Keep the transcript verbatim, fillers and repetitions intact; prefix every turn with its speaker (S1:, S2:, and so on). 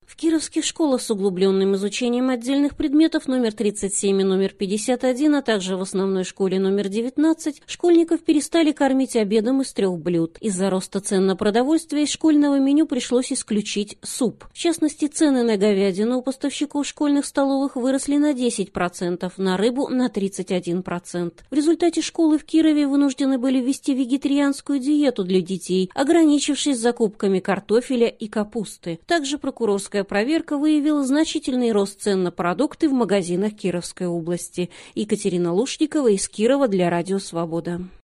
S1: В кировских школах с углубленным изучением отдельных предметов номер тридцать семь и номер пятьдесят один, а также в основной школе номер девятнадцать, школьников перестали кормить обедом из трех блюд. Из-за роста цен на продовольствие из школьного меню пришлось исключить суп. В частности, цены на говядину у поставщиков школьных столовых выросли на десять процентов, на рыбу на тридцать один процент. В результате школы в Кирове вынуждены были ввести вегетарианскую диету для детей, ограничившись закупками картофеля и капусты. Также прокурорская проверка выявила значительный рост цен на продукты в магазинах Кировской области. Екатерина Лушникова из Кирова для Радио Свобода.